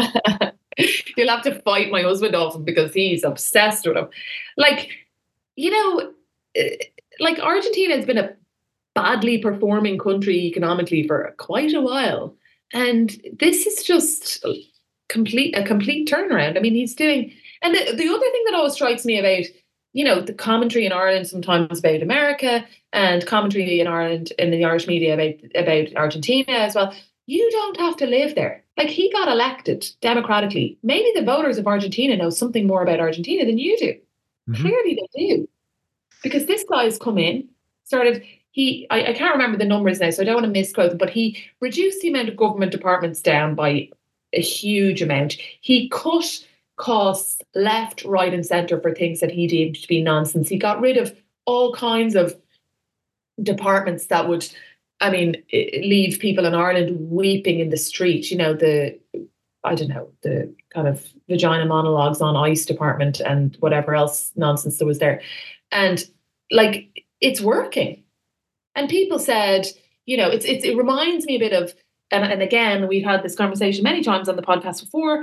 You'll have to fight my husband off him because he's obsessed with him. Like, you know, like Argentina has been a badly performing country economically for quite a while. And this is just complete a complete turnaround. I mean, he's doing, and the, the other thing that always strikes me about, you know, the commentary in Ireland sometimes about America, and commentary in Ireland in the Irish media about about Argentina as well. You don't have to live there. Like, he got elected democratically. Maybe the voters of Argentina know something more about Argentina than you do. Mm-hmm. Clearly they do. Because this guy's come in, started, he, I, I can't remember the numbers now, so I don't want to misquote them, but he reduced the amount of government departments down by a huge amount. He cut costs left, right, and centre for things that he deemed to be nonsense. He got rid of all kinds of departments that would, I mean, leave people in Ireland weeping in the street. You know, the, I don't know, the kind of vagina monologues on ICE department and whatever else nonsense there was there. And like, it's working. And people said, you know, it's, it's it reminds me a bit of, and, and again, we've had this conversation many times on the podcast before,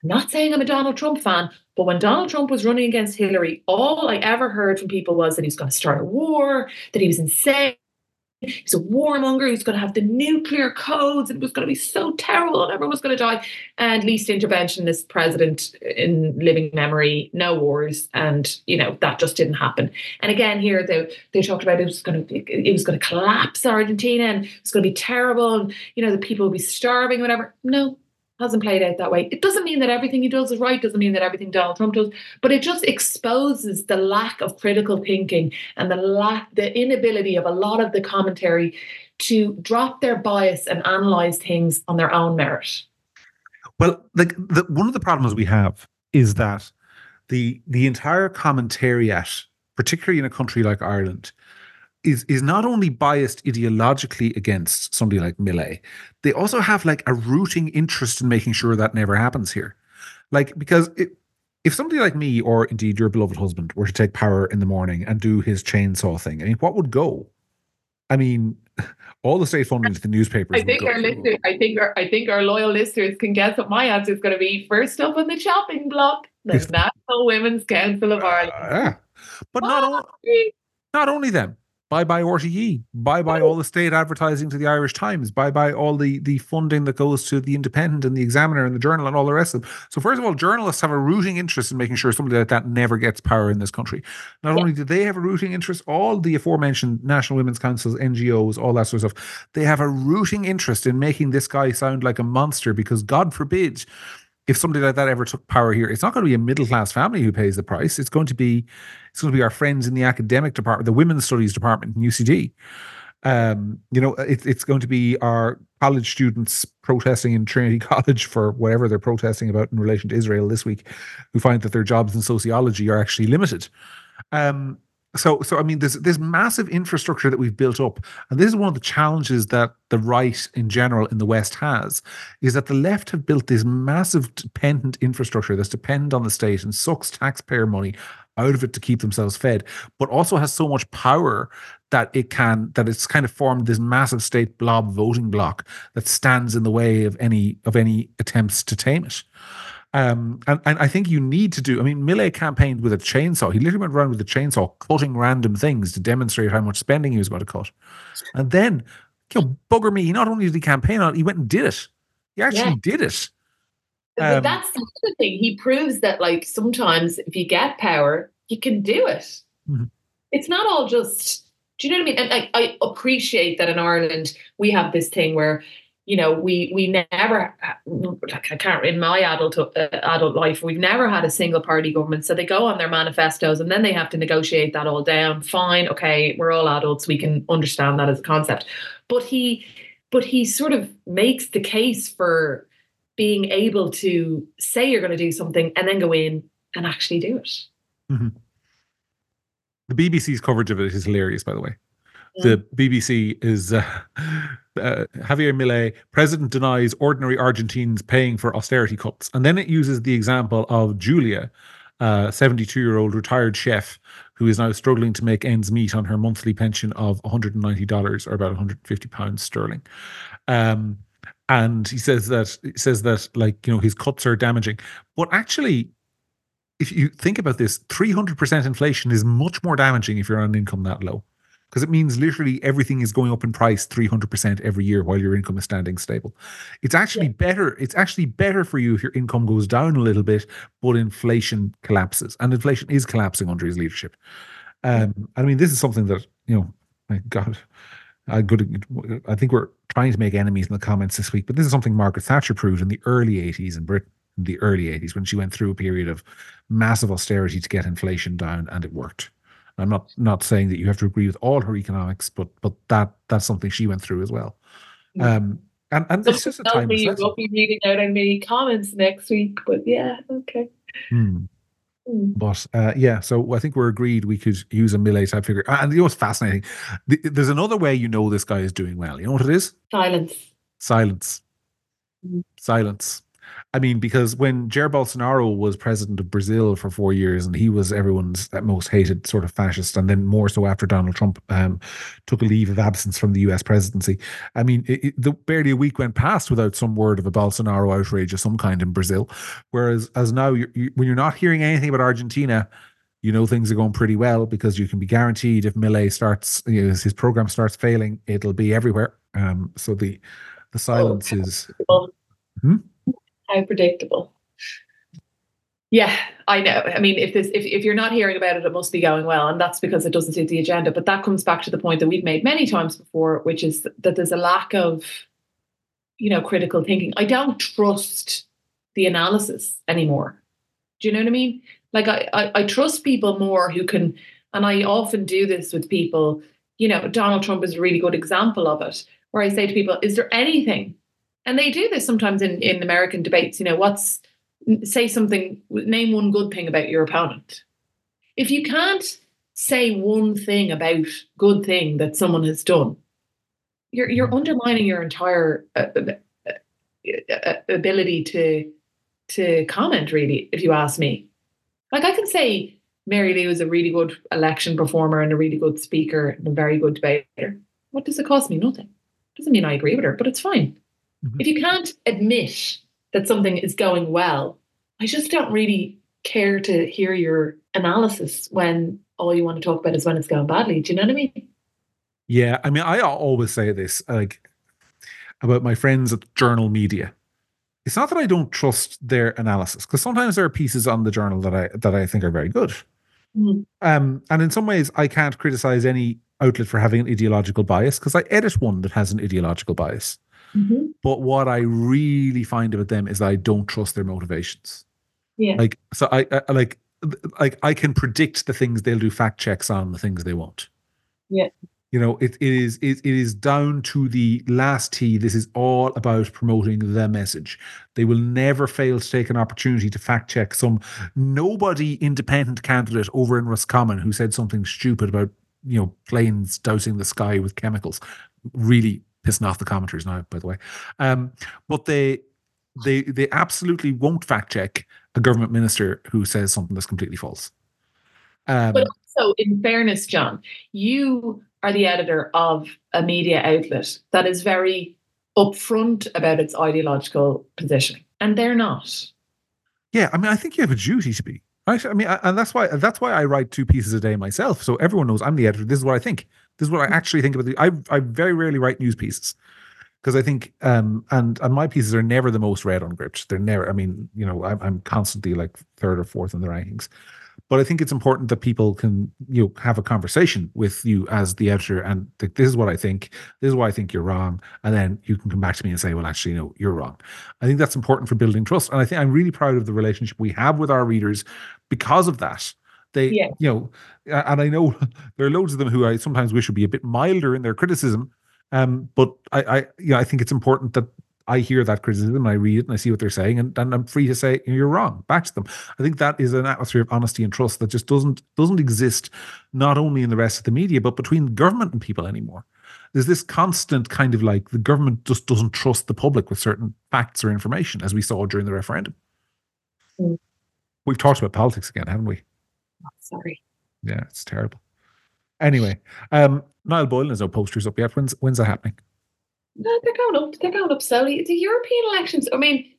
Not saying I'm a Donald Trump fan, but when Donald Trump was running against Hillary, all I ever heard from people was that he was going to start a war, that he was insane. He's a warmonger. He's going to have the nuclear codes. And it was going to be so terrible and everyone was going to die. And least interventionist president in living memory, no wars. And, you know, that just didn't happen. And again, here they, they talked about it was going to be, it was going to collapse Argentina and it's going to be terrible. And, you know, the people will be starving, whatever. No. Hasn't played out that way. It doesn't mean that everything he does is right, doesn't mean that everything Donald Trump does, but it just exposes the lack of critical thinking and the lack, the inability of a lot of the commentary to drop their bias and analyze things on their own merit. Well, like the, one of the problems we have is that the the entire commentariat, particularly in a country like Ireland, is is not only biased ideologically against somebody like Milei, they also have like a rooting interest in making sure that never happens here. Like, because it, if somebody like me, or indeed your beloved husband, were to take power in the morning and do his chainsaw thing, I mean, what would go? I mean, all the state funding to the newspapers. I think our listeners, I think our, I think our loyal listeners can guess what my answer is going to be. First up on the chopping block, the if, National Women's Council of Ireland. Uh, yeah. But not, only, not only them. Bye-bye R T E. Bye-bye all the state advertising to the Irish Times. Bye-bye all the, the funding that goes to the Independent and the Examiner and the Journal and all the rest of them. So first of all, journalists have a rooting interest in making sure somebody like that never gets power in this country. Not yeah. only do they have a rooting interest, all the aforementioned National Women's Councils, N G Os, all that sort of stuff, they have a rooting interest in making this guy sound like a monster because God forbid if somebody like that ever took power here, it's not going to be a middle-class family who pays the price. It's going to be it's going to be our friends in the academic department, the women's studies department in U C D. Um, you know, it, it's going to be our college students protesting in Trinity College for whatever they're protesting about in relation to Israel this week, who find that their jobs in sociology are actually limited. Um, So, so I mean, there's this massive infrastructure that we've built up, and this is one of the challenges that the right in general in the West has, is that the left have built this massive dependent infrastructure that's dependent on the state and sucks taxpayer money out of it to keep themselves fed, but also has so much power that it can that it's kind of formed this massive state blob voting block that stands in the way of any of any attempts to tame it. Um, and, and I think you need to do, I mean, Milei campaigned with a chainsaw. He literally went around with a chainsaw, cutting random things to demonstrate how much spending he was going to cut. And then, you know, bugger me, not only did he campaign on it, he went and did it. He actually yeah. did it. Um, that's the other thing. He proves that, like, sometimes if you get power, you can do it. Mm-hmm. It's not all just, do you know what I mean? And like, I appreciate that in Ireland, we have this thing where, you know, we we never, I can't, in my adult uh, adult life, we've never had a single party government. So they go on their manifestos and then they have to negotiate that all down. Fine, okay, we're all adults. We can understand that as a concept. But he, but he sort of makes the case for being able to say you're going to do something and then go in and actually do it. Mm-hmm. The B B C's coverage of it is hilarious, by the way. The B B C is uh, uh, Javier Milei, president denies ordinary Argentines paying for austerity cuts. And then it uses the example of Julia, a seventy-two-year-old retired chef who is now struggling to make ends meet on her monthly pension of one hundred ninety dollars or about one hundred fifty pounds sterling. Um, and he says that, he says that, like, you know, his cuts are damaging. But actually, if you think about this, three hundred percent inflation is much more damaging if you're on an income that low. Because it means literally everything is going up in price three hundred percent every year while your income is standing stable. It's actually yeah. better. It's actually better for you if your income goes down a little bit, but inflation collapses. And inflation is collapsing under his leadership. Um, I mean, this is something that, you know, my God, I, good, I think we're trying to make enemies in the comments this week, but this is something Margaret Thatcher proved in the early eighties in Britain, in the early eighties, when she went through a period of massive austerity to get inflation down, and it worked. I'm not not saying that you have to agree with all her economics, but but that that's something she went through as well. Um, and and so it's just a time. You won't be reading out any comments next week, but yeah, okay. Hmm. Hmm. But uh, yeah, so I think we're agreed we could use a Milei type figure. And you know what's fascinating? The, there's another way you know this guy is doing well. You know what it is? Silence. Silence. Mm-hmm. Silence. I mean, because when Jair Bolsonaro was president of Brazil for four years, and he was everyone's most hated sort of fascist, and then more so after Donald Trump um, took a leave of absence from the U S presidency. I mean, it, it, the, barely a week went past without some word of a Bolsonaro outrage of some kind in Brazil. Whereas, as now, you're, you, when you're not hearing anything about Argentina, you know things are going pretty well, because you can be guaranteed if Milei starts, you know, his program starts failing, it'll be everywhere. Um, so the the silence oh, is. Hmm? How predictable. Yeah, I know. I mean, if this if, if you're not hearing about it, it must be going well. And that's because it doesn't suit the agenda. But that comes back to the point that we've made many times before, which is that there's a lack of, you know, critical thinking. I don't trust the analysis anymore. Do you know what I mean? Like I, I, I trust people more who can, and I often do this with people, you know, Donald Trump is a really good example of it, where I say to people, is there anything? And they do this sometimes in, in American debates, you know, what's, say something, name one good thing about your opponent. If you can't say one thing about good thing that someone has done, you're you're undermining your entire uh, uh, ability to to comment, really, if you ask me. Like, I can say Mary Lou is a really good election performer and a really good speaker and a very good debater. What does it cost me? Nothing. Doesn't mean I agree with her, but it's fine. Mm-hmm. If you can't admit that something is going well, I just don't really care to hear your analysis when all you want to talk about is when it's going badly. Do you know what I mean? Yeah, I mean, I always say this, like, about my friends at Journal Media. It's not that I don't trust their analysis, because sometimes there are pieces on the Journal that I that I think are very good. Mm. Um, and in some ways, I can't criticize any outlet for having an ideological bias, because I edit one that has an ideological bias. Mm-hmm. But what I really find about them is that I don't trust their motivations. Yeah. Like, so I, I like like I can predict the things they'll do fact checks on, the things they won't. Yeah. You know, it, it is it, it is down to the last T. This is all about promoting the message. They will never fail to take an opportunity to fact check some nobody independent candidate over in Roscommon who said something stupid about, you know, planes dousing the sky with chemicals. Really pissing off the commenters now, by the way. Um, but they they they absolutely won't fact check a government minister who says something that's completely false. Um, but also, in fairness, John, you are the editor of a media outlet that is very upfront about its ideological positioning, and they're not. Yeah, I mean, I think you have a duty to be, right? I mean, and that's why that's why I write two pieces a day myself, so everyone knows I'm the editor. This is what I think. This is what I actually think about the. I I very rarely write news pieces, because I think, um, and and my pieces are never the most read on Gript. They're never. I mean, you know, I'm, I'm constantly like third or fourth in the rankings. But I think it's important that people can, you know, have a conversation with you as the editor, and th- this is what I think. This is why I think you're wrong, and then you can come back to me and say, "Well, actually, no, you're wrong." I think that's important for building trust, and I think I'm really proud of the relationship we have with our readers because of that. They, yeah. you know, and I know there are loads of them who I sometimes wish would be a bit milder in their criticism, um, but I, I, you know, I think it's important that I hear that criticism and I read it and I see what they're saying, and, and I'm free to say, you're wrong, back to them. I think that is an atmosphere of honesty and trust that just doesn't doesn't exist, not only in the rest of the media, but between government and people anymore. There's this constant kind of like the government just doesn't trust the public with certain facts or information, as we saw during the referendum. Mm. We've talked about politics again, haven't we? Oh, sorry. Yeah, it's terrible. Anyway, um, Niall Boylan has no posters up yet. When's, when's that happening? No, they're going up. They're going up slowly. The European elections. I mean,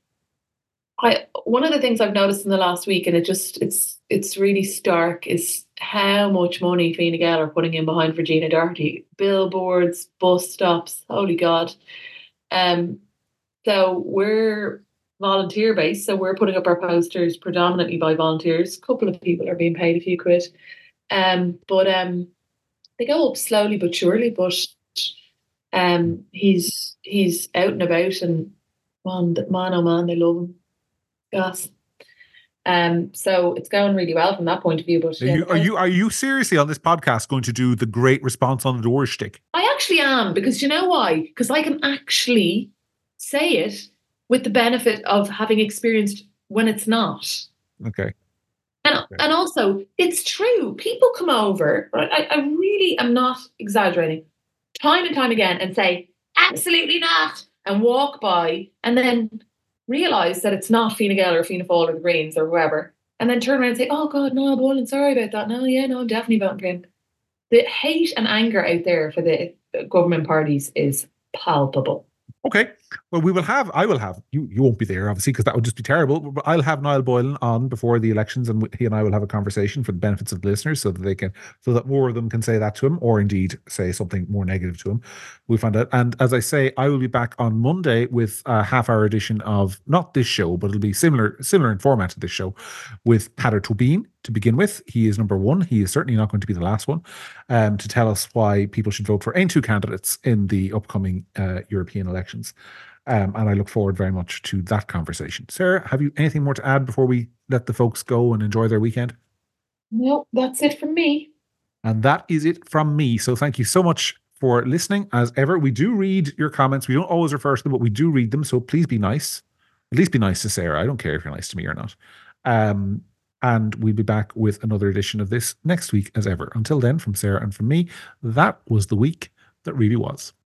I one of the things I've noticed in the last week, and it just it's it's really stark, is how much money Fine Gael are putting in behind Regina Doherty. Billboards, bus stops. Holy God! Um, so we're volunteer based, so we're putting up our posters predominantly by volunteers. A couple of people are being paid a few quid, um, but um, they go up slowly but surely. But Um, he's he's out and about, and man, man oh man, they love him. Gas. Um, so it's going really well from that point of view. But are, yeah, you, are you are you seriously on this podcast going to do the great response on the door shtick? I actually am, because you know why? Because I can actually say it with the benefit of having experienced when it's not. Okay. And okay. and also, it's true. People come over. Right? I, I really am not exaggerating. Time and time again, and say, absolutely not, and walk by, and then realize that it's not Fine Gael or Fianna Fáil or the Greens or whoever, and then turn around and say, oh God, no, Boylan, sorry about that. No, yeah, no, I'm definitely voting for him. The hate and anger out there for the government parties is palpable. Okay. Well, we will have, I will have, you you won't be there, obviously, because that would just be terrible. But I'll have Niall Boylan on before the elections, and he and I will have a conversation for the benefits of the listeners so that they can, so that more of them can say that to him, or indeed say something more negative to him. We'll find out. And as I say, I will be back on Monday with a half hour edition of, not this show, but it'll be similar, similar in format to this show, with Peadar Tóibín to begin with. He is number one. He is certainly not going to be the last one, um, to tell us why people should vote for any two candidates in the upcoming uh, European elections. Um, and I look forward very much to that conversation. Sarah, have you anything more to add before we let the folks go and enjoy their weekend? No, that's it from me. And that is it from me. So thank you so much for listening. As ever, we do read your comments. We don't always refer to them, but we do read them. So please be nice. At least be nice to Sarah. I don't care if you're nice to me or not. Um, and we'll be back with another edition of this next week as ever. Until then, from Sarah and from me, that was the week that really was.